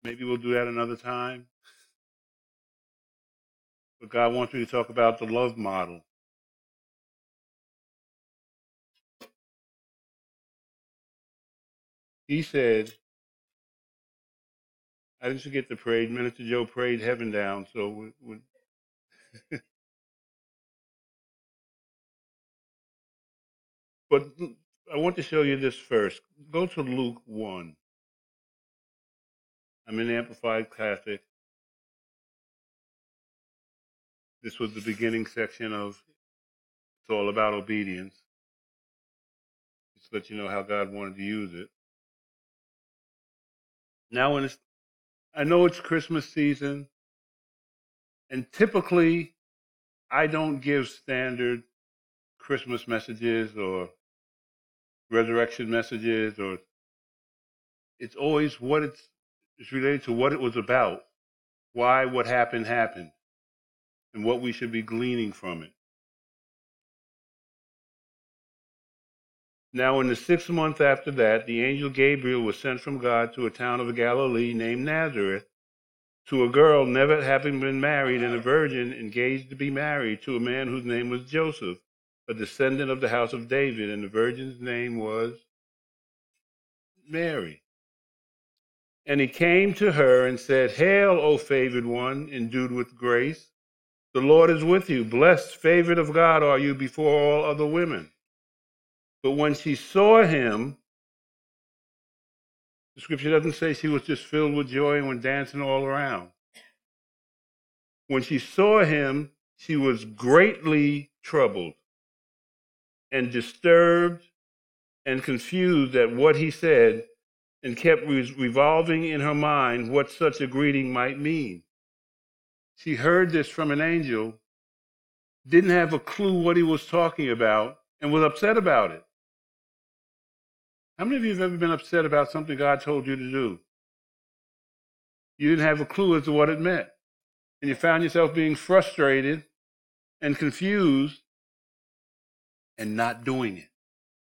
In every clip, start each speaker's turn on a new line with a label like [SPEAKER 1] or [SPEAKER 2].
[SPEAKER 1] Maybe we'll do that another time. But God wants me to talk about the love model. He said, I didn't forget to pray. Minister Joe prayed heaven down. So, but I want to show you this first. Go to Luke 1. I'm in the Amplified Classic. This was the beginning section of It's All About Obedience. Just to let you know how God wanted to use it. Now, I know it's Christmas season, and typically I don't give standard Christmas messages or resurrection messages, or it's always it's related to what it was about, why what happened, and what we should be gleaning from it. Now, in the 6th month after that, the angel Gabriel was sent from God to a town of Galilee named Nazareth, to a girl never having been married and a virgin, engaged to be married to a man whose name was Joseph, a descendant of the house of David, and the virgin's name was Mary. And he came to her and said, Hail, O favored one, endued with grace. The Lord is with you. Blessed, favored of God are you before all other women. But when she saw him, the scripture doesn't say she was just filled with joy and went dancing all around. When she saw him, she was greatly troubled and disturbed and confused at what he said, and kept revolving in her mind what such a greeting might mean. She heard this from an angel, didn't have a clue what he was talking about, and was upset about it. How many of you have ever been upset about something God told you to do? You didn't have a clue as to what it meant, and you found yourself being frustrated and confused and not doing it.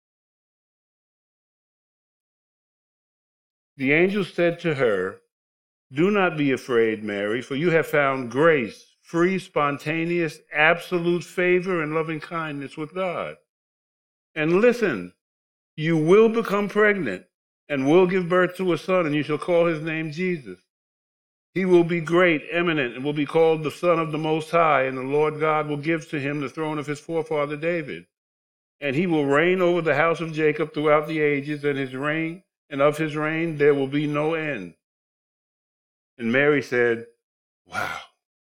[SPEAKER 1] The angel said to her, Do not be afraid, Mary, for you have found grace, free, spontaneous, absolute favor and loving kindness with God. And listen, you will become pregnant and will give birth to a son, and you shall call his name Jesus. He will be great, eminent, and will be called the Son of the Most High, and the Lord God will give to him the throne of his forefather David. And he will reign over the house of Jacob throughout the ages, and of his reign there will be no end. And Mary said, Wow.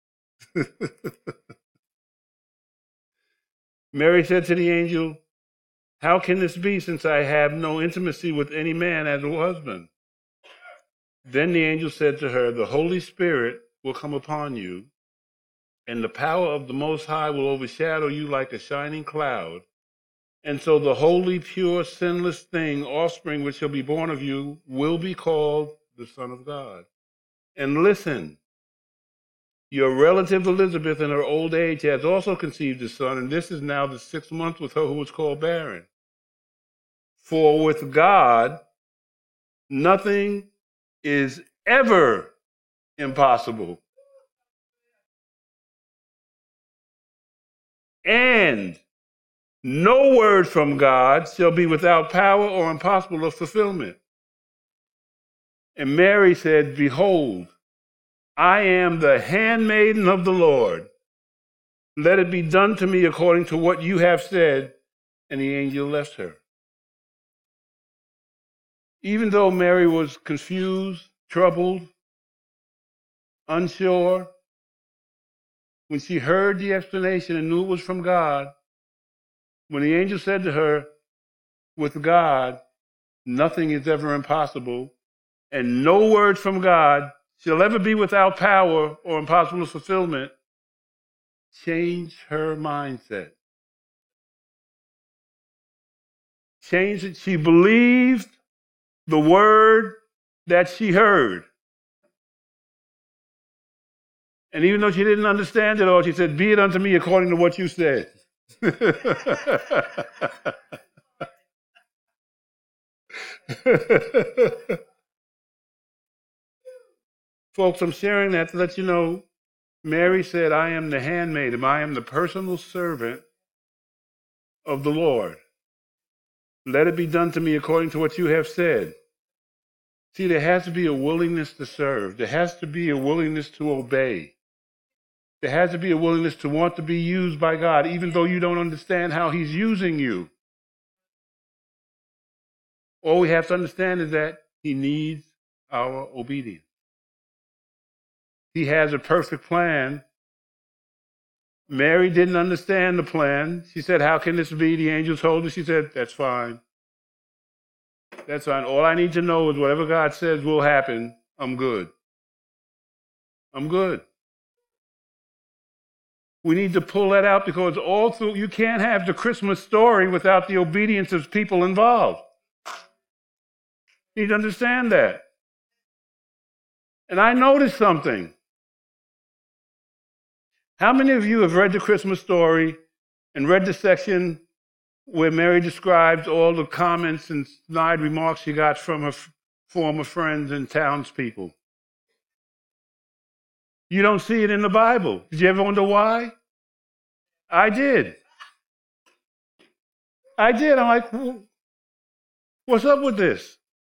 [SPEAKER 1] Mary said to the angel, How can this be, since I have no intimacy with any man as a husband? Then the angel said to her, The Holy Spirit will come upon you, and the power of the Most High will overshadow you like a shining cloud. And so the holy, pure, sinless offspring which shall be born of you, will be called the Son of God. And listen, your relative Elizabeth in her old age has also conceived a son, and this is now the 6th month with her who was called barren. For with God, nothing is ever impossible. And no word from God shall be without power or impossible of fulfillment. And Mary said, Behold, I am the handmaiden of the Lord. Let it be done to me according to what you have said. And the angel left her. Even though Mary was confused, troubled, unsure, when she heard the explanation and knew it was from God, when the angel said to her, With God, nothing is ever impossible, and no word from God shall ever be without power or impossible fulfillment, changed her mindset. Changed it. She believed the word that she heard. And even though she didn't understand it all, she said, Be it unto me according to what you said. Folks, I'm sharing that to let you know, Mary said, I am the handmaid, I am the personal servant of the Lord. Let it be done to me according to what you have said. See, there has to be a willingness to serve. There has to be a willingness to obey. There has to be a willingness to want to be used by God, even though you don't understand how he's using you. All we have to understand is that he needs our obedience. He has a perfect plan. Mary didn't understand the plan. She said, how can this be? The angel told her. She said, that's fine. That's fine. All I need to know is whatever God says will happen. I'm good. I'm good. We need to pull that out because all through, you can't have the Christmas story without the obedience of people involved. You need to understand that. And I noticed something. How many of you have read the Christmas story and read the section where Mary describes all the comments and snide remarks she got from her former friends and townspeople? You don't see it in the Bible. Did you ever wonder why? I did. I'm like, what's up with this?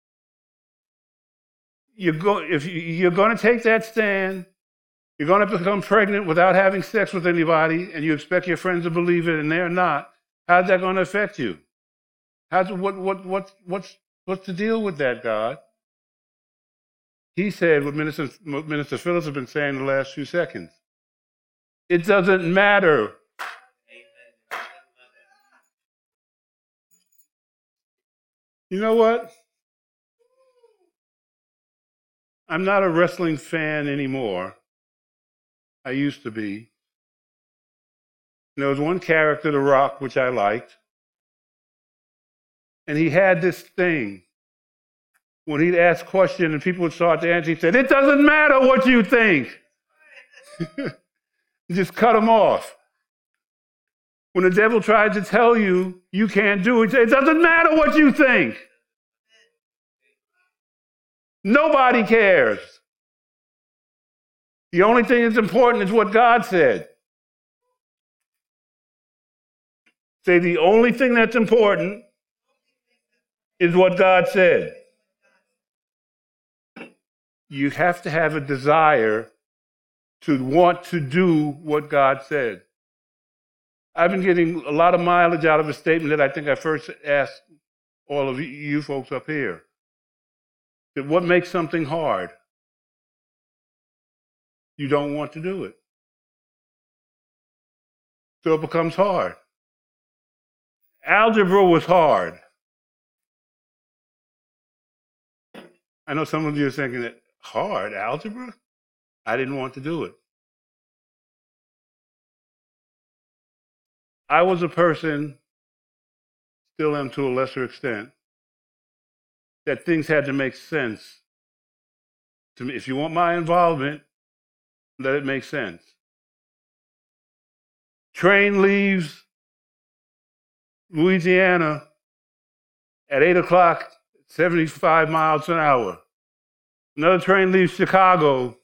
[SPEAKER 1] If you're going to take that stand, you're going to become pregnant without having sex with anybody, and you expect your friends to believe it, and they're not. How's that going to affect you? What's the deal with that, God? He said what Minister Phillips has been saying the last few seconds. It doesn't matter. You know what? I'm not a wrestling fan anymore. I used to be. There was one character, The Rock, which I liked. And he had this thing. When he'd ask questions and people would start to answer, he said, it doesn't matter what you think. Just cut him off. When the devil tried to tell you you can't do it, it doesn't matter what you think. Nobody cares. The only thing that's important is what God said. Say, the only thing that's important is what God said. You have to have a desire to want to do what God said. I've been getting a lot of mileage out of a statement that I think I first asked all of you folks up here. That what makes something hard? You don't want to do it. So it becomes hard. Algebra was hard. I know some of you are thinking that hard, algebra? I didn't want to do it. I was a person, still am to a lesser extent, that things had to make sense to me. If you want my involvement, let it make sense. Train leaves Louisiana at 8 o'clock, 75 miles an hour. Another train leaves Chicago.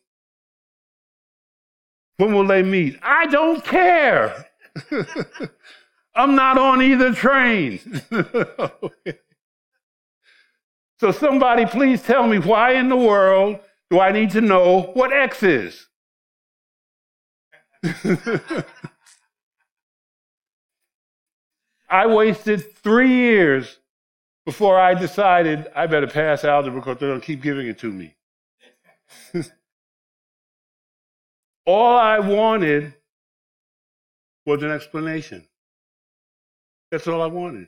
[SPEAKER 1] When will they meet? I don't care. I'm not on either train. So somebody please tell me, why in the world do I need to know what X is? I wasted 3 years before I decided I better pass algebra because they're going to keep giving it to me. All I wanted was an explanation. That's all I wanted.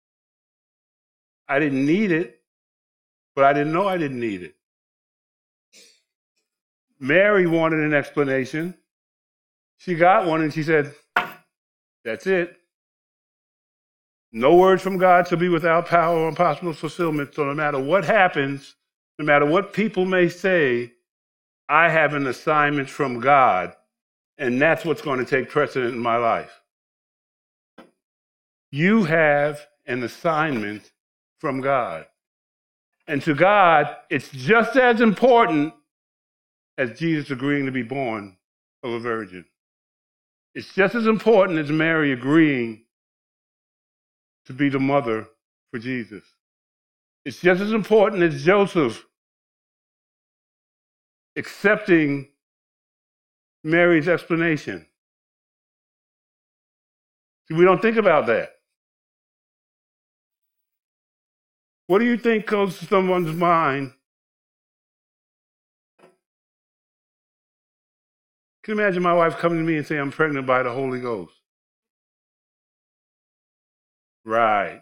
[SPEAKER 1] I didn't need it, but I didn't know I didn't need it. Mary wanted an explanation. She got one and she said, that's it. No word from God shall be without power or impossible fulfillment. So no matter what happens, no matter what people may say, I have an assignment from God, and that's what's going to take precedent in my life. You have an assignment from God. And to God, it's just as important as Jesus agreeing to be born of a virgin. It's just as important as Mary agreeing to be the mother for Jesus. It's just as important as Joseph accepting Mary's explanation. See, we don't think about that. What do you think goes to someone's mind? Can you imagine my wife coming to me and saying, I'm pregnant by the Holy Ghost? Right.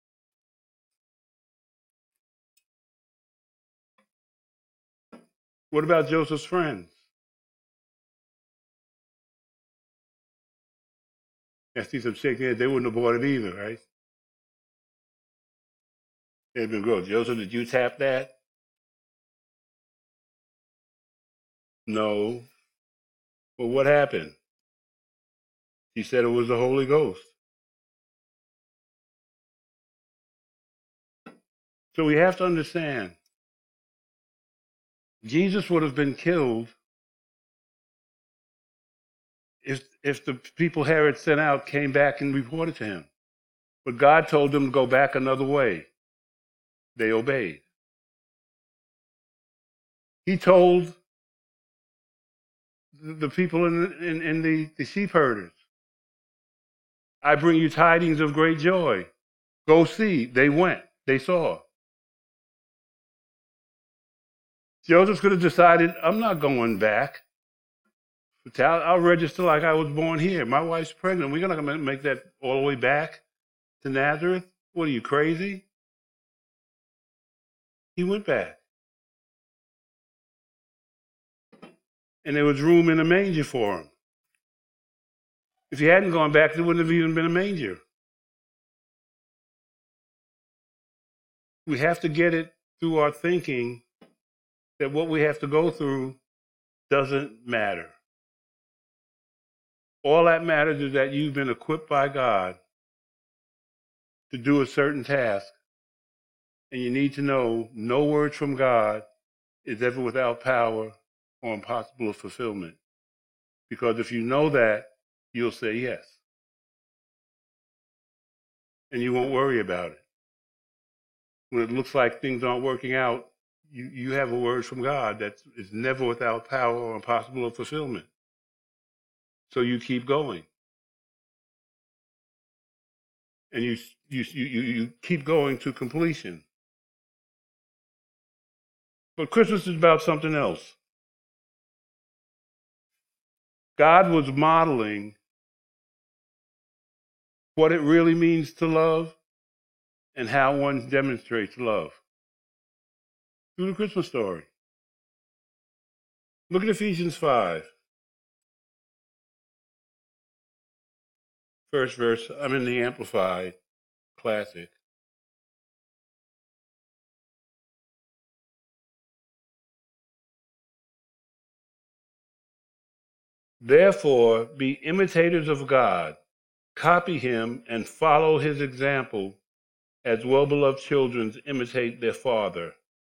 [SPEAKER 1] What about Joseph's friends? I see some shaking heads. They wouldn't have bought it either, right? They'd been gross. Joseph, did you tap that? No. Well, what happened? He said it was the Holy Ghost. So we have to understand, Jesus would have been killed if the people Herod sent out came back and reported to him. But God told them to go back another way. They obeyed. He told the people in the sheep herders, I bring you tidings of great joy. Go see. They went. They saw. Joseph could have decided, I'm not going back. I'll register like I was born here. My wife's pregnant. We're not going to make that all the way back to Nazareth. What are you, crazy? He went back. And there was room in a manger for him. If he hadn't gone back, there wouldn't have even been a manger. We have to get it through our thinking that what we have to go through doesn't matter. All that matters is that you've been equipped by God to do a certain task. And you need to know no word from God is ever without power or impossible of fulfillment. Because if you know that, you'll say yes. And you won't worry about it. When it looks like things aren't working out, you have a word from God that is never without power or impossible of fulfillment. So you keep going. And you keep going to completion. But Christmas is about something else. God was modeling what it really means to love and how one demonstrates love through the Christmas story. Look at Ephesians 5. First verse, I'm in the Amplified Classic. Therefore, be imitators of God, copy him and follow his example as well-beloved children imitate their father.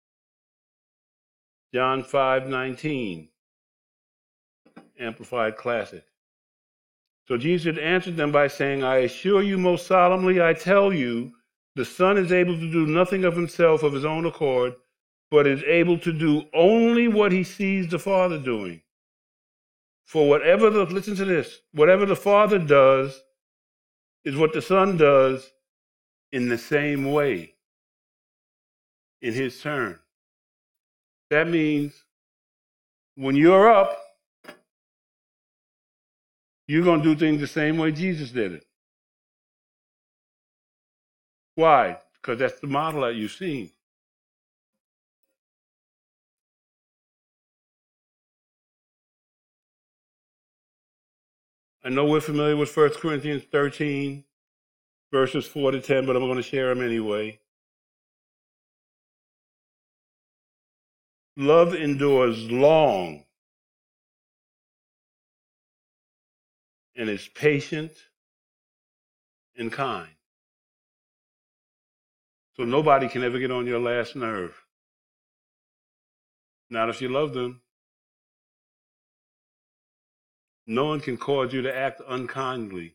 [SPEAKER 1] John 5:19, Amplified Classic. So Jesus answered them by saying, I assure you most solemnly, I tell you, the Son is able to do nothing of himself of his own accord, but is able to do only what he sees the Father doing. For listen to this, whatever the Father does is what the Son does in the same way, in his turn. That means when you're up, you're going to do things the same way Jesus did it. Why? Because that's the model that you've seen. I know we're familiar with 1 Corinthians 13, verses 4 to 10, but I'm going to share them anyway. Love endures long and is patient and kind. So nobody can ever get on your last nerve. Not if you love them. No one can cause you to act unkindly.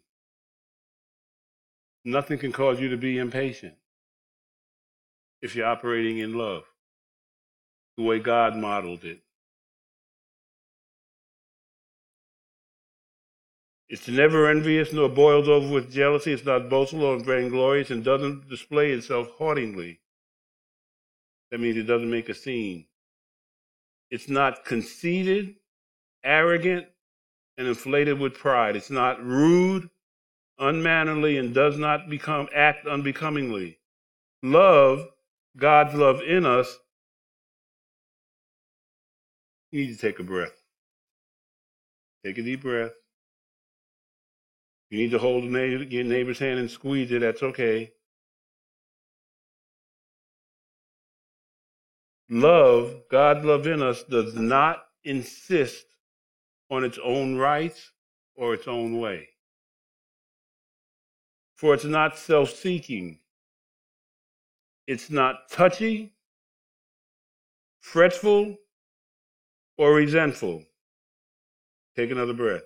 [SPEAKER 1] Nothing can cause you to be impatient if you're operating in love, the way God modeled it. It's never envious nor boils over with jealousy. It's not boastful or vainglorious and doesn't display itself haughtingly. That means it doesn't make a scene. It's not conceited, arrogant, and inflated with pride. It's not rude, unmannerly, and does not act unbecomingly. Love, God's love in us. You need to take a breath. Take a deep breath. You need to hold your neighbor's hand and squeeze it. That's okay. Love, God's love in us, does not insist on its own rights or its own way. For it's not self-seeking. It's not touchy, fretful, or resentful. Take another breath.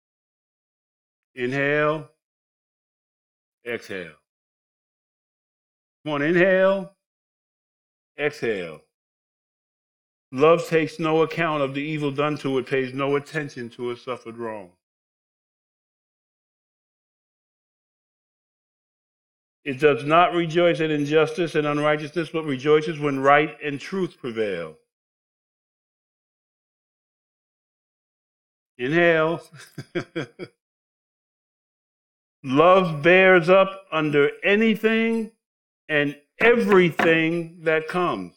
[SPEAKER 1] Inhale, exhale. Come on, inhale, exhale. Love takes no account of the evil done to it, pays no attention to a suffered wrong. It does not rejoice at injustice and unrighteousness, but rejoices when right and truth prevail. Inhale. Love bears up under anything and everything that comes.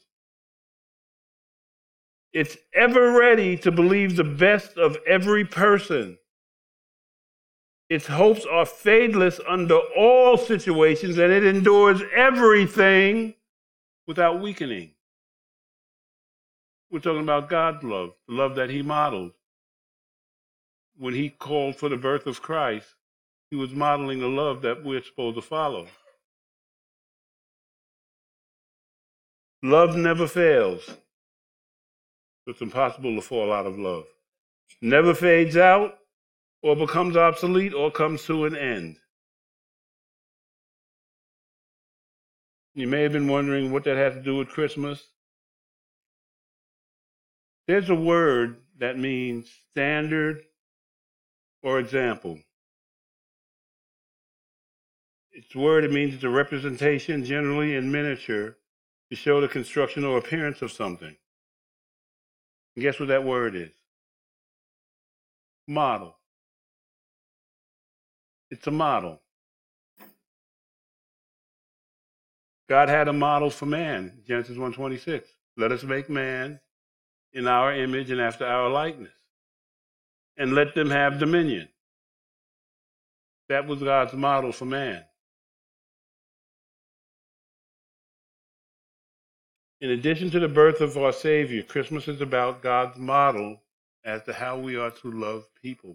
[SPEAKER 1] It's ever ready to believe the best of every person. Its hopes are fadeless under all situations, and it endures everything without weakening. We're talking about God's love, the love that he modeled. When he called for the birth of Christ, he was modeling the love that we're supposed to follow. Love never fails. It's impossible to fall out of love. Never fades out or becomes obsolete or comes to an end. You may have been wondering what that has to do with Christmas. There's a word that means standard or example. It's a word, it means it's a representation, generally in miniature, to show the construction or appearance of something. And guess what that word is? Model. It's a model. God had a model for man, Genesis 1:26. Let us make man in our image and after our likeness, and let them have dominion. That was God's model for man. In addition to the birth of our Savior, Christmas is about God's model as to how we are to love people.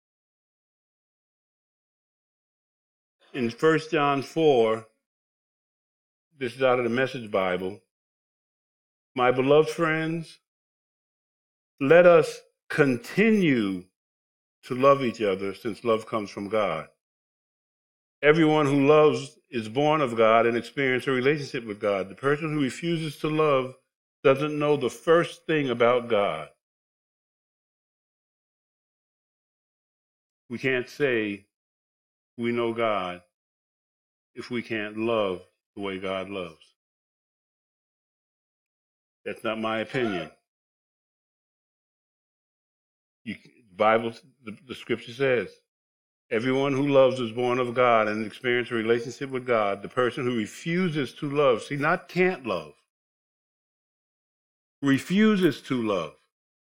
[SPEAKER 1] In 1 John 4, this is out of the Message Bible, my beloved friends, let us continue to love each other since love comes from God. Everyone who loves is born of God and experiences a relationship with God. The person who refuses to love doesn't know the first thing about God. We can't say we know God if we can't love the way God loves. That's not my opinion. The Bible, the scripture says, everyone who loves is born of God and experiences a relationship with God. The person who refuses to love, see, not can't love, refuses to love,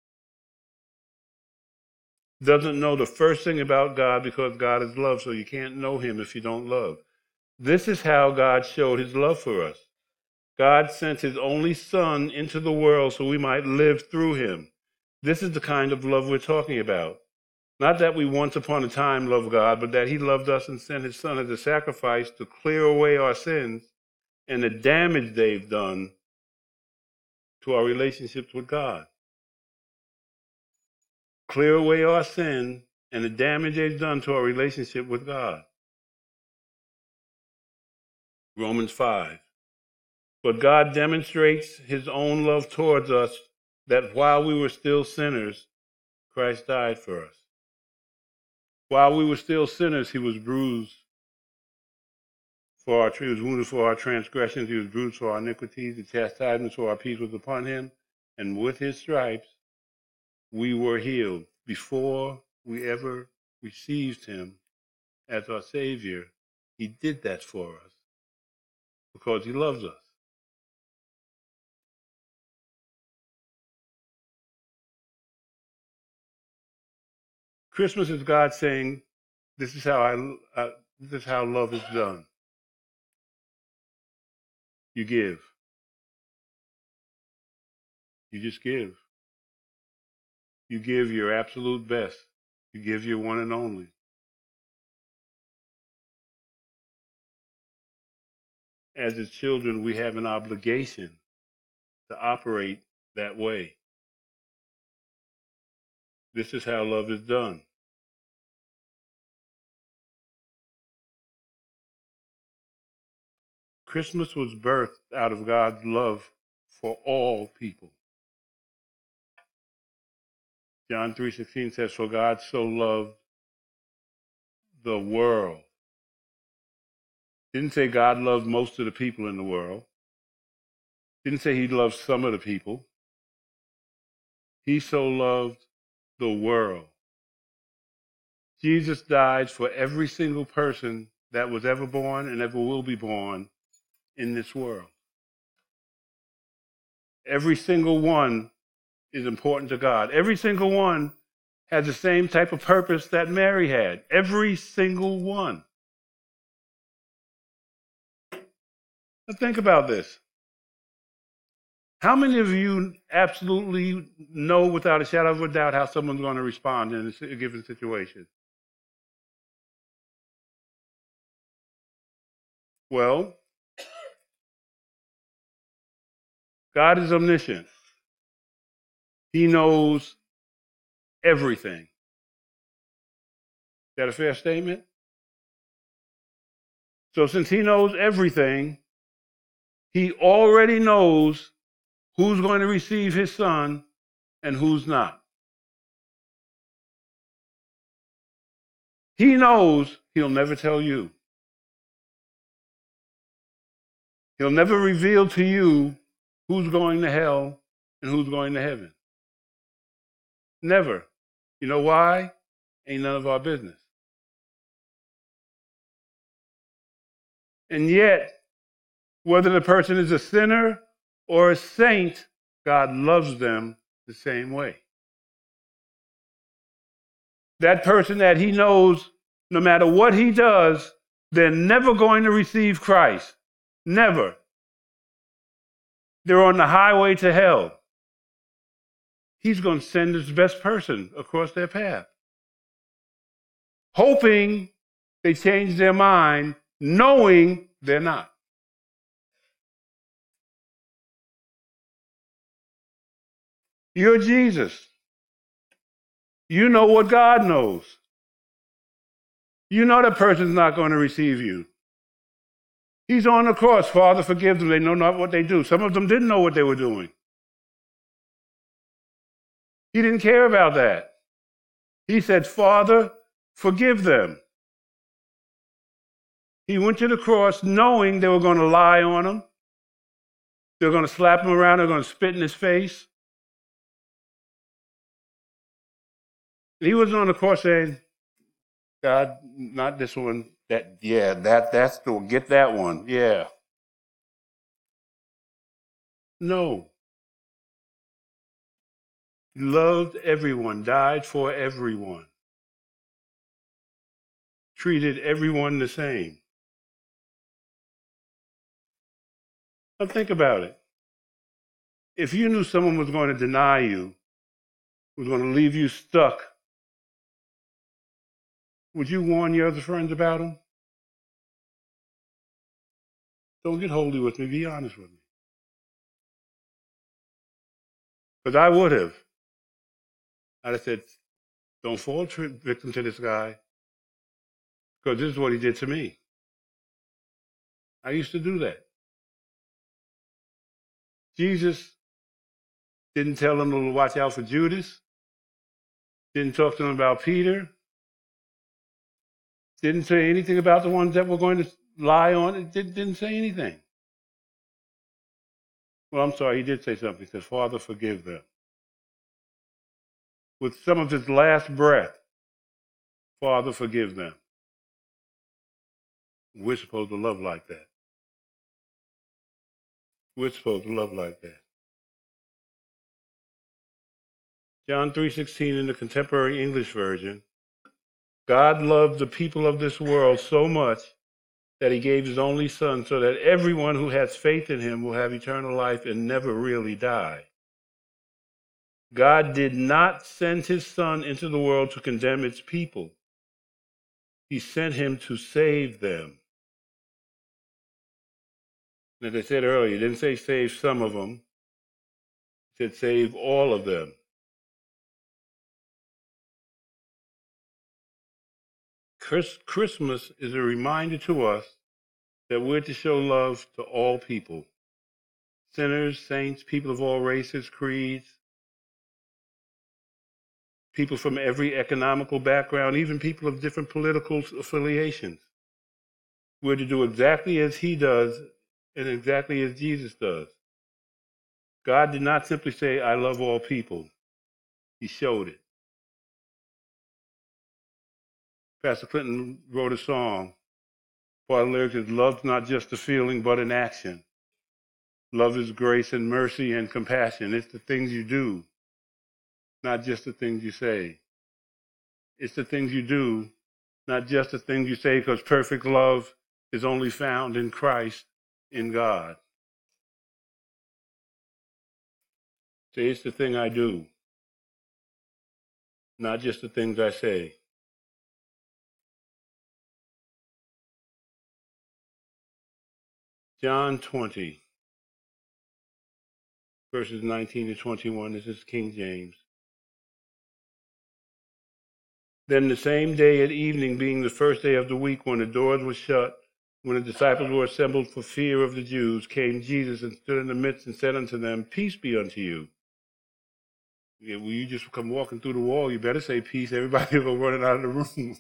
[SPEAKER 1] doesn't know the first thing about God because God is love, so you can't know him if you don't love. This is how God showed his love for us. God sent his only Son into the world so we might live through him. This is the kind of love we're talking about. Not that we once upon a time loved God, but that he loved us and sent his Son as a sacrifice to clear away our sins and the damage they've done to our relationships with God. Clear away our sin and the damage they've done to our relationship with God. Romans 5. But God demonstrates his own love towards us, that while we were still sinners, Christ died for us. While we were still sinners, he was bruised for he was wounded for our transgressions, he was bruised for our iniquities, the chastisement for our peace was upon him, and with his stripes we were healed. Before we ever received him as our Savior, he did that for us because he loves us. Christmas is God saying, this is how love is done. You give. You just give. You give your absolute best. You give your one and only. As his children, we have an obligation to operate that way. This is how love is done. Christmas was birthed out of God's love for all people. John 3:16 says, for God so loved the world. Didn't say God loved most of the people in the world. Didn't say he loved some of the people. He so loved the world. Jesus died for every single person that was ever born and ever will be born in this world. Every single one is important to God. Every single one has the same type of purpose that Mary had. Every single one. Now think about this. How many of you absolutely know without a shadow of a doubt how someone's going to respond in a given situation? Well, God is omniscient. He knows everything. Is that a fair statement? So since he knows everything, he already knows who's going to receive his son and who's not. He knows he'll never tell you. He'll never reveal to you who's going to hell and who's going to heaven. Never. You know why? Ain't none of our business. And yet, whether the person is a sinner or a saint, God loves them the same way. That person that he knows, no matter what he does, they're never going to receive Christ. Never. They're on the highway to hell. He's going to send his best person across their path, hoping they change their mind, knowing they're not. You're Jesus. You know what God knows. You know that person's not going to receive you. He's on the cross. Father, forgive them. They know not what they do. Some of them didn't know what they were doing. He didn't care about that. He said, Father, forgive them. He went to the cross knowing they were going to lie on him. They were going to slap him around. They were going to spit in his face. He wasn't on the cross saying, God, not this one. That's the one. Get that one. Yeah. No. He loved everyone, died for everyone, treated everyone the same. Now think about it. If you knew someone was going to deny you, was going to leave you stuck, would you warn your other friends about them? Don't get holy with me. Be honest with me. Because I would have. I'd have said, Don't fall victim to this guy, because this is what he did to me. I used to do that. Jesus didn't tell them to watch out for Judas, didn't talk to them about Peter, didn't say anything about the ones that were going to lie on it, didn't say anything. Well, I'm sorry, he did say something. He said, Father, forgive them. With some of his last breath, Father, forgive them. We're supposed to love like that. We're supposed to love like that. John 3:16 in the Contemporary English Version. God loved the people of this world so much that he gave his only son so that everyone who has faith in him will have eternal life and never really die. God did not send his son into the world to condemn its people. He sent him to save them. As I said earlier, he didn't say save some of them. He said save all of them. Christmas is a reminder to us that we're to show love to all people. Sinners, saints, people of all races, creeds, people from every economical background, even people of different political affiliations. We're to do exactly as he does and exactly as Jesus does. God did not simply say, I love all people. He showed it. Pastor Clinton wrote a song. Part of the lyrics is, love's not just a feeling, but an action. Love is grace and mercy and compassion. It's the things you do, not just the things you say. It's the things you do, not just the things you say, because perfect love is only found in Christ, in God. Say, it's the thing I do, not just the things I say. John 20, verses 19 to 21. This is King James. Then the same day at evening, being the first day of the week, when the doors were shut, when the disciples were assembled for fear of the Jews, came Jesus and stood in the midst and said unto them, Peace be unto you. Yeah, well, you just come walking through the wall, you better say peace. Everybody will run out of the room.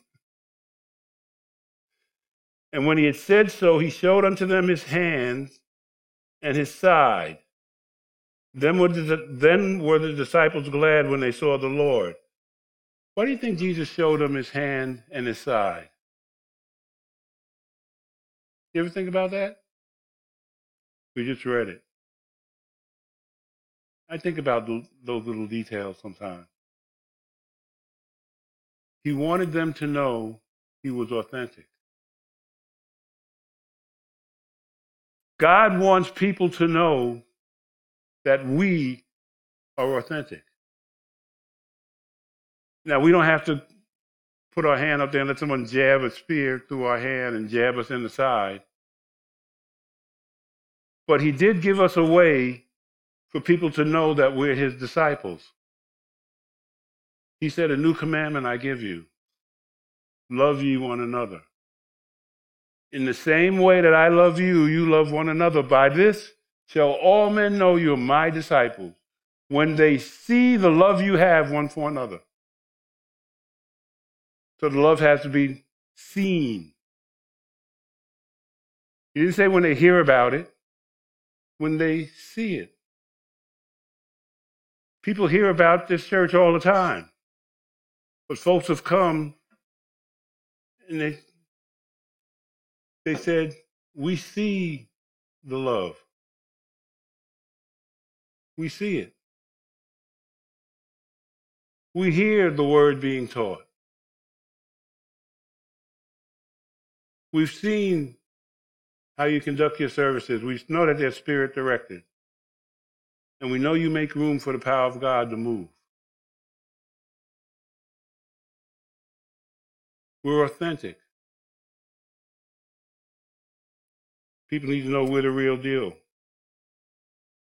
[SPEAKER 1] And when he had said so, he showed unto them his hands and his side. Then were the disciples glad when they saw the Lord. Why do you think Jesus showed them his hand and his side? You ever think about that? We just read it. I think about those little details sometimes. He wanted them to know he was authentic. God wants people to know that we are authentic. Now, we don't have to put our hand up there and let someone jab a spear through our hand and jab us in the side. But he did give us a way for people to know that we're his disciples. He said, a new commandment I give you. Love ye one another. In the same way that I love you, you love one another. By this shall all men know you're my disciples, when they see the love you have one for another. So the love has to be seen. He didn't say when they hear about it, when they see it. People hear about this church all the time. But folks have come and they said, we see the love. We see it. We hear the word being taught. We've seen how you conduct your services. We know that they're spirit directed. And we know you make room for the power of God to move. We're authentic. People need to know we're the real deal.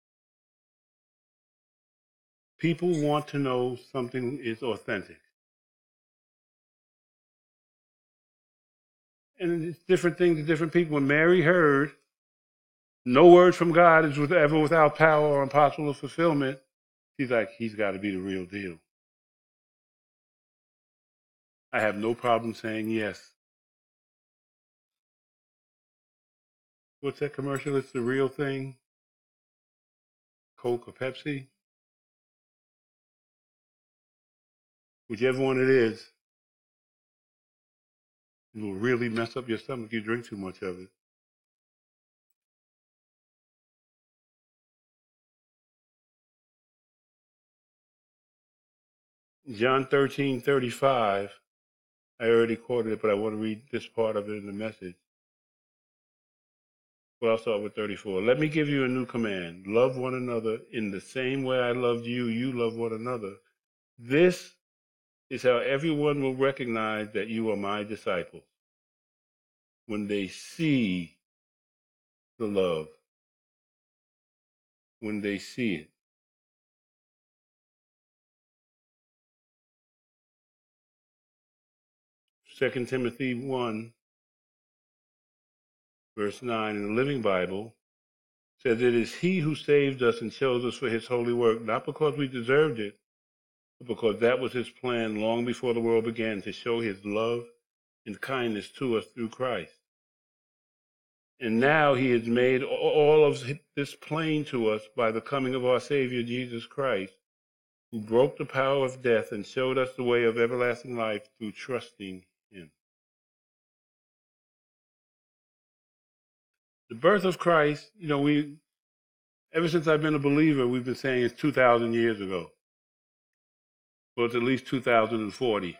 [SPEAKER 1] People want to know something is authentic. And it's different things to different people. When Mary heard, no word from God is ever without power or impossible fulfillment, she's like, he's got to be the real deal. I have no problem saying yes. What's that commercial? It's the real thing. Coke or Pepsi. Whichever one it is, it will really mess up your stomach if you drink too much of it. John 13:35. I already quoted it, but I want to read this part of it in the message. Well, I'll start with 34. Let me give you a new command. Love one another in the same way I loved you, you love one another. This is how everyone will recognize that you are my disciples. When they see the love. When they see it. Second Timothy 1, verse 9 in the Living Bible says, it is he who saved us and chose us for his holy work, not because we deserved it, but because that was his plan long before the world began, to show his love and kindness to us through Christ. And now he has made all of this plain to us by the coming of our Savior, Jesus Christ, who broke the power of death and showed us the way of everlasting life through trusting him. The birth of Christ, ever since I've been a believer, we've been saying it's 2,000 years ago. Well, it's at least 2040.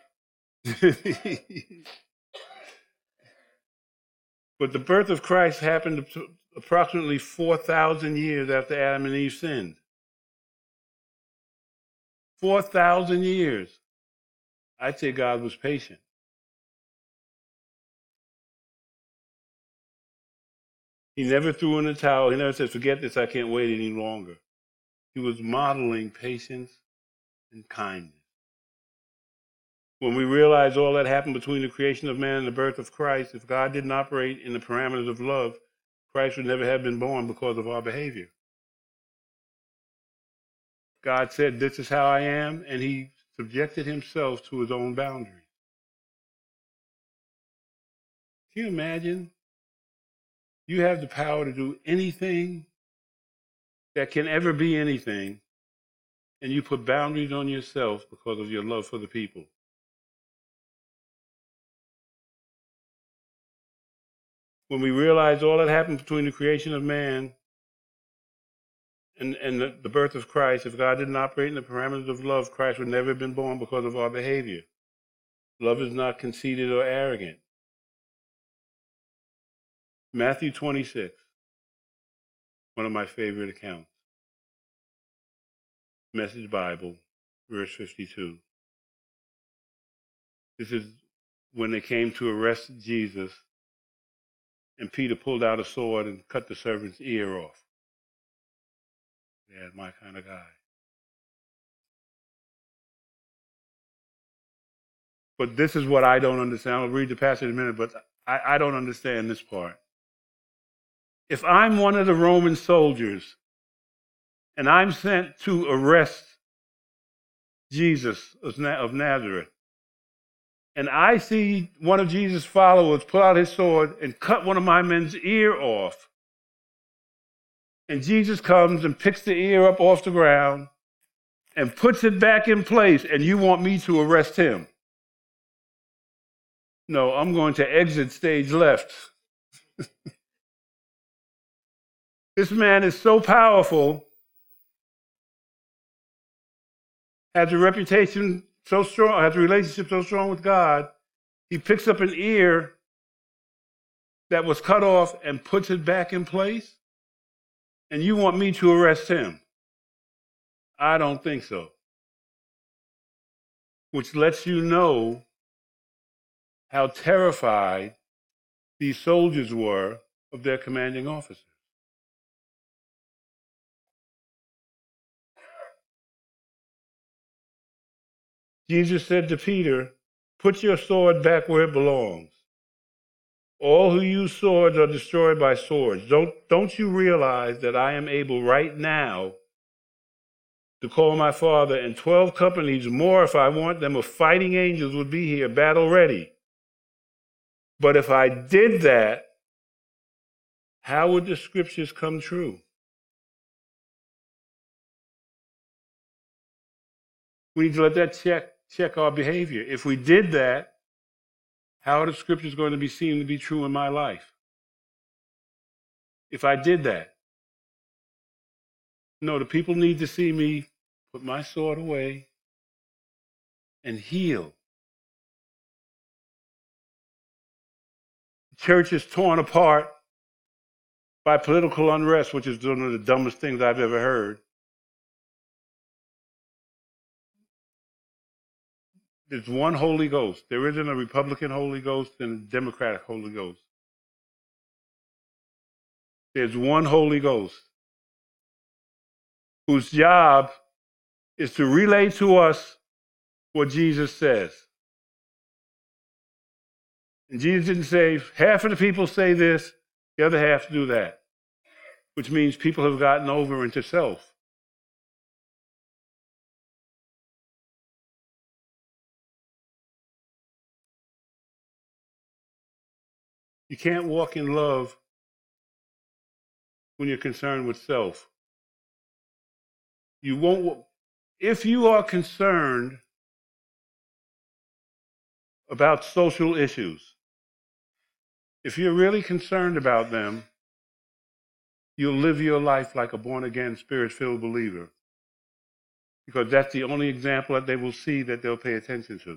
[SPEAKER 1] But the birth of Christ happened approximately 4,000 years after Adam and Eve sinned. 4,000 years. I'd say God was patient. He never threw in the towel. He never said, forget this, I can't wait any longer. He was modeling patience and kindness. When we realize all that happened between the creation of man and the birth of Christ, if God didn't operate in the parameters of love, Christ would never have been born because of our behavior. God said, this is how I am, and he subjected himself to his own boundaries. Can you imagine? You have the power to do anything that can ever be anything, and you put boundaries on yourself because of your love for the people. When we realize all that happened between the creation of man and the birth of Christ, if God didn't operate in the parameters of love, Christ would never have been born because of our behavior. Love is not conceited or arrogant. Matthew 26, one of my favorite accounts. Message Bible, verse 52. This is when they came to arrest Jesus, and Peter pulled out a sword and cut the servant's ear off. Yeah, my kind of guy. But this is what I don't understand. I'll read the passage in a minute, but I don't understand this part. If I'm one of the Roman soldiers and I'm sent to arrest Jesus of Nazareth, and I see one of Jesus' followers pull out his sword and cut one of my men's ear off, and Jesus comes and picks the ear up off the ground and puts it back in place, and you want me to arrest him? No, I'm going to exit stage left. This man is so powerful, has a reputation so strong, has a relationship so strong with God, he picks up an ear that was cut off and puts it back in place, and you want me to arrest him? I don't think so. Which lets you know how terrified these soldiers were of their commanding officer. Jesus said to Peter, put your sword back where it belongs. All who use swords are destroyed by swords. Don't you realize that I am able right now to call my Father, and 12 companies more, if I want them, of fighting angels would be here, battle ready. But if I did that, how would the scriptures come true? We need to let that check our behavior. If we did that, how are the scriptures going to be seen to be true in my life? If I did that. No, the people need to see me put my sword away and heal. The church is torn apart by political unrest, which is one of the dumbest things I've ever heard. There's one Holy Ghost. There isn't a Republican Holy Ghost and a Democratic Holy Ghost. There's one Holy Ghost whose job is to relay to us what Jesus says. And Jesus didn't say, half of the people say this, the other half do that, which means people have gotten over into self. You can't walk in love when you're concerned with self. You won't, if you are concerned about social issues, if you're really concerned about them, you'll live your life like a born-again, spirit-filled believer. Because that's the only example that they will see that they'll pay attention to.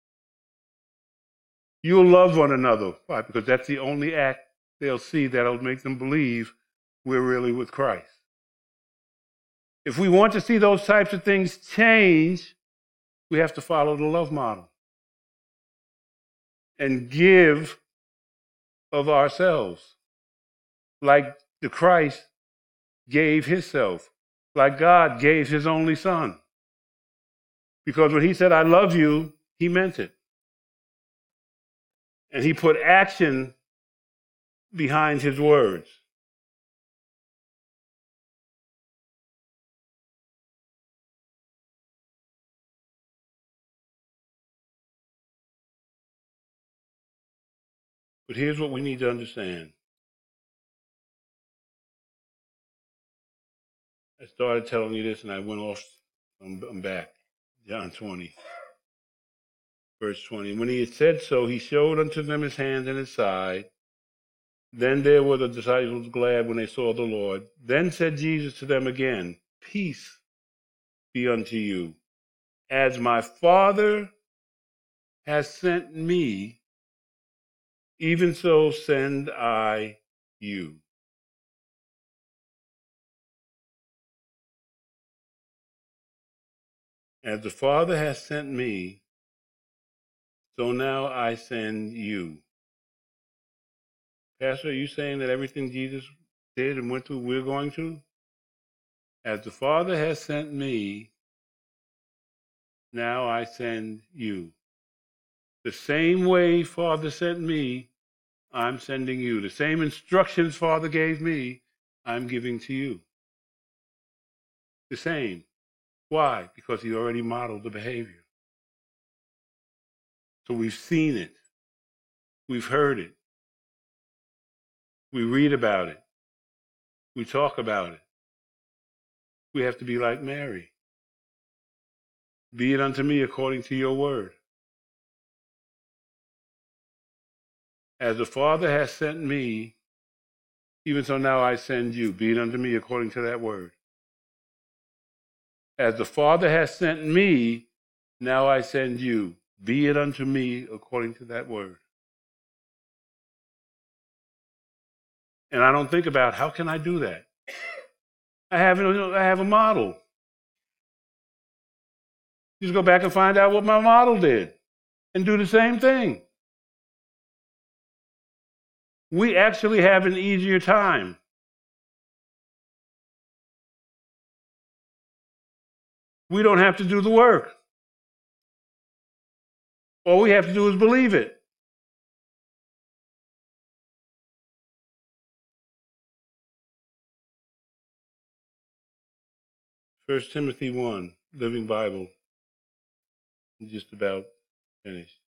[SPEAKER 1] You'll love one another. Why? Because that's the only act they'll see that'll make them believe we're really with Christ. If we want to see those types of things change, we have to follow the love model and give of ourselves like the Christ gave himself, like God gave his only son. Because when he said, I love you, he meant it. And he put action behind his words. But here's what we need to understand. I started telling you this and I went off. I'm back. John 20, verse 20. When he had said so, he showed unto them his hands and his side. Then there were the disciples glad when they saw the Lord. Then said Jesus to them again, peace be unto you. As my Father has sent me, even so send I you. As the Father has sent me, so now I send you. Pastor, are you saying that everything Jesus did and went through, we're going to? As the Father has sent me, now I send you. The same way Father sent me, I'm sending you. The same instructions Father gave me, I'm giving to you. The same. Why? Because he already modeled the behavior. So we've seen it. We've heard it. We read about it. We talk about it. We have to be like Mary. Be it unto me according to your word. As the Father has sent me, even so now I send you. Be it unto me according to that word. As the Father has sent me, now I send you. Be it unto me according to that word. And I don't think about how can I do that? I have a model. Just go back and find out what my model did and do the same thing. We actually have an easier time. We don't have to do the work. All we have to do is believe it. 1 Timothy 1, Living Bible. I'm just about finished.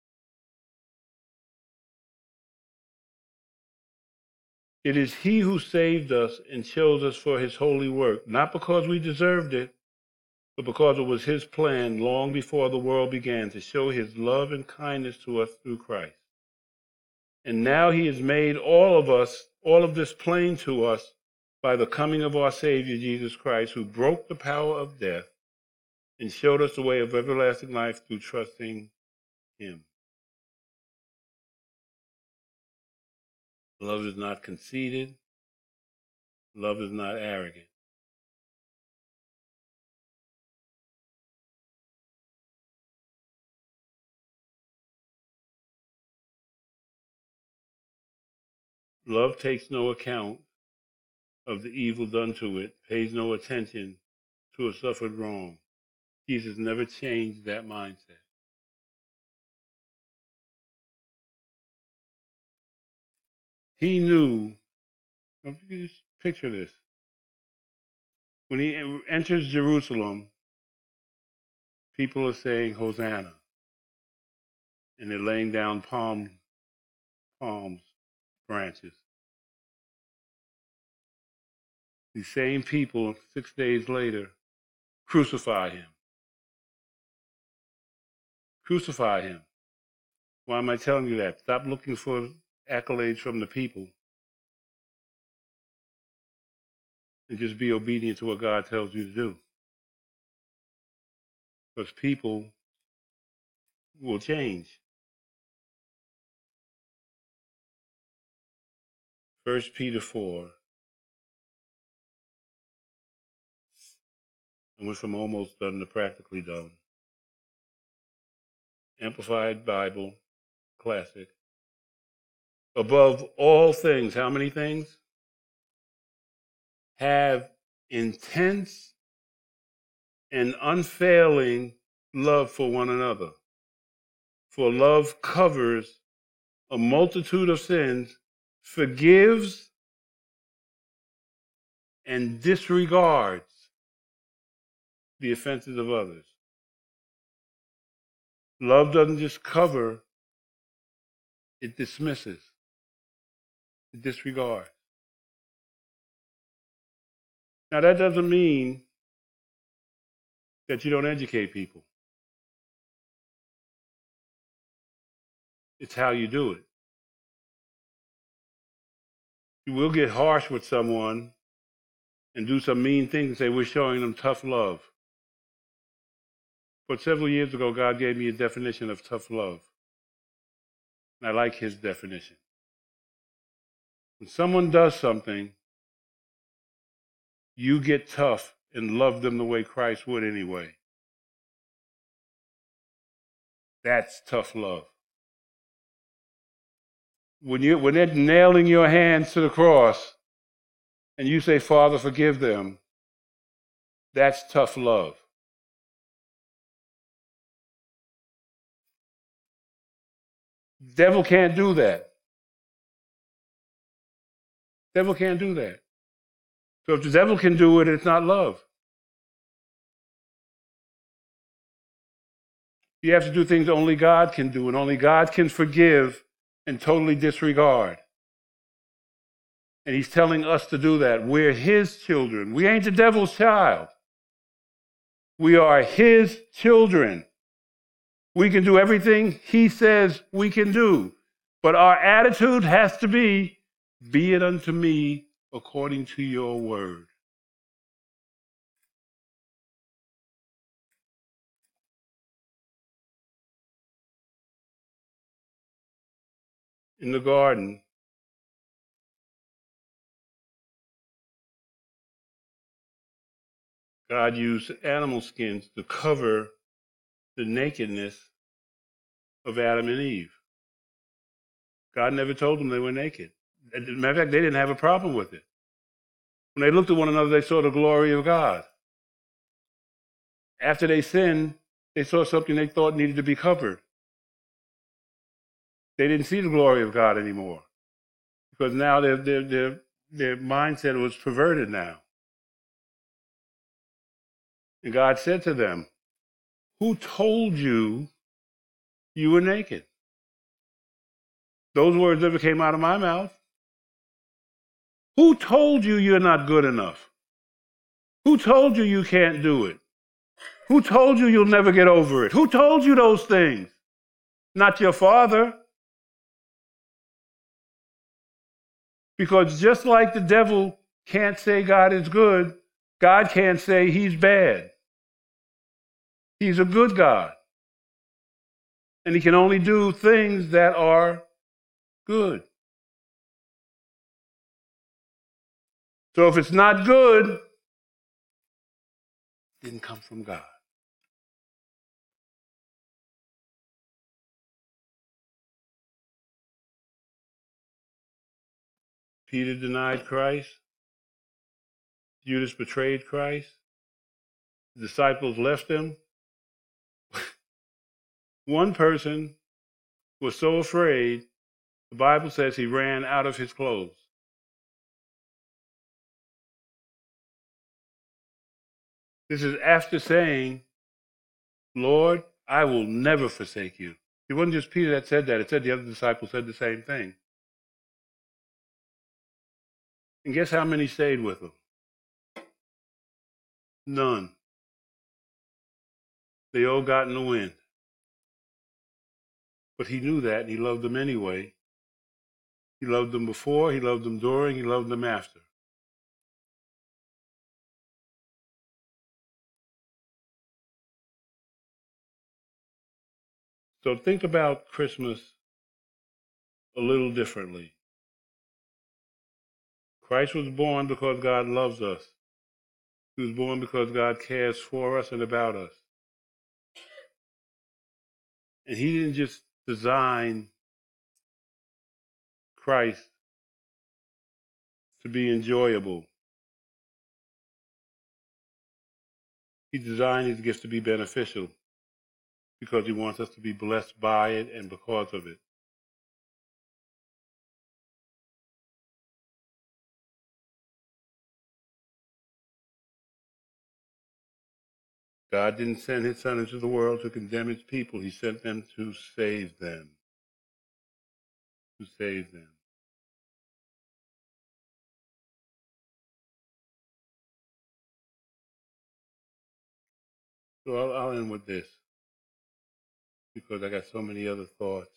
[SPEAKER 1] It is he who saved us and chose us for his holy work, not because we deserved it, but because it was his plan long before the world began to show his love and kindness to us through Christ. And now he has made all of this plain to us by the coming of our Savior, Jesus Christ, who broke the power of death and showed us the way of everlasting life through trusting him. Love is not conceited. Love is not arrogant. Love takes no account of the evil done to it, pays no attention to a suffered wrong. Jesus never changed that mindset. He knew, just picture this. When he enters Jerusalem, people are saying Hosanna, and they're laying down palms branches. These same people, 6 days later, crucify him. Crucify him. Why am I telling you that? Stop looking for accolades from the people and just be obedient to what God tells you to do. Because people will change. 1 Peter 4. I went from almost done to practically done. Amplified Bible, classic. Above all things, how many things? Have intense and unfailing love for one another. For love covers a multitude of sins, forgives and disregards the offenses of others. Love doesn't just cover, it dismisses, it disregards. Now, that doesn't mean that you don't educate people. It's how you do it. You will get harsh with someone and do some mean things and say, we're showing them tough love. But several years ago, God gave me a definition of tough love. And I like his definition. When someone does something, you get tough and love them the way Christ would anyway. That's tough love. When they're nailing your hands to the cross and you say, Father, forgive them, that's tough love. Devil can't do that. Devil can't do that. So if the devil can do it, it's not love. You have to do things only God can do, and only God can forgive and totally disregard. And he's telling us to do that. We're his children. We ain't the devil's child. We are his children. We can do everything he says we can do. But our attitude has to be it unto me according to your word. In the garden, God used animal skins to cover the nakedness of Adam and Eve. God never told them they were naked. As a matter of fact, they didn't have a problem with it. When they looked at one another, they saw the glory of God. After they sinned, they saw something they thought needed to be covered. They didn't see the glory of God anymore because now their mindset was perverted now. And God said to them, who told you you were naked? Those words never came out of my mouth. Who told you you're not good enough? Who told you you can't do it? Who told you you'll never get over it? Who told you those things? Not your father. Because just like the devil can't say God is good, God can't say he's bad. He's a good God. And he can only do things that are good. So if it's not good, it didn't come from God. Peter denied Christ. Judas betrayed Christ. The disciples left him. One person was so afraid, the Bible says he ran out of his clothes. This is after saying, Lord, I will never forsake you. It wasn't just Peter that said that. It said the other disciples said the same thing. And guess how many stayed with him? None. They all got in the wind. But he knew that, and he loved them anyway. He loved them before, he loved them during, he loved them after. So think about Christmas a little differently. Christ was born because God loves us. He was born because God cares for us and about us. And he didn't just design Christ to be enjoyable. He designed his gifts to be beneficial because he wants us to be blessed by it and because of it. God didn't send his son into the world to condemn his people. He sent them to save them. To save them. So I'll end with this because I got so many other thoughts.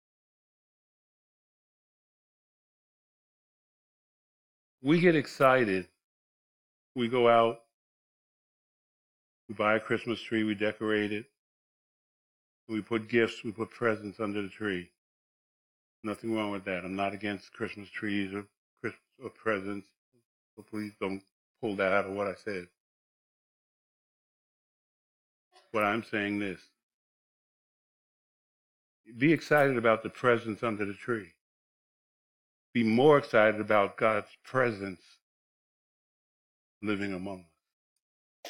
[SPEAKER 1] We get excited. We go out. We buy a Christmas tree. We decorate it. We put gifts. We put presents under the tree. Nothing wrong with that. I'm not against Christmas trees or presents. So please don't pull that out of what I said. But I'm saying this. Be excited about the presents under the tree. Be more excited about God's presence living among us.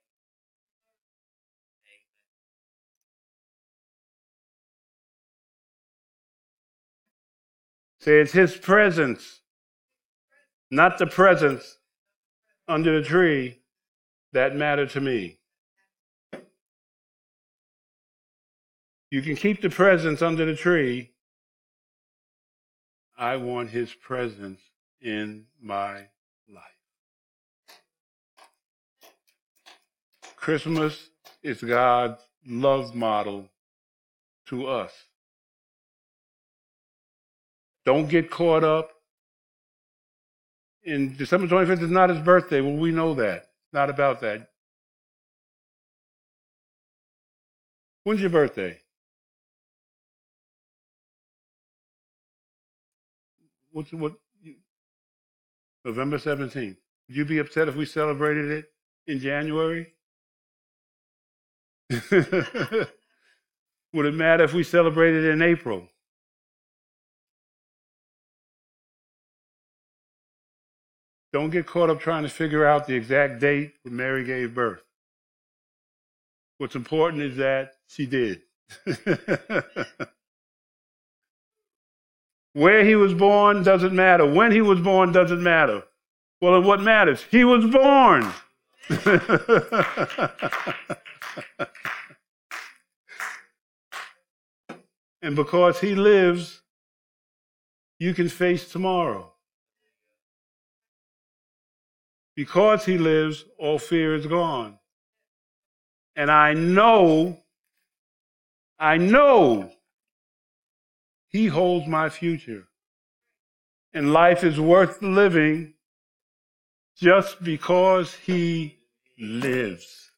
[SPEAKER 1] Say it's his presence, not the presents under the tree that matter to me. You can keep the presents under the tree. I want his presence in my life. Christmas is God's love model to us. Don't get caught up. In December 25th is not his birthday. Well, we know that. It's not about that. When's your birthday? What? November 17th. Would you be upset if we celebrated it in January? Would it matter if we celebrated it in April? Don't get caught up trying to figure out the exact date when Mary gave birth. What's important is that she did. Where he was born doesn't matter. When he was born doesn't matter. Well, then what matters? He was born. And because he lives, you can face tomorrow. Because he lives, all fear is gone. And I know he holds my future. And life is worth living just because he lives.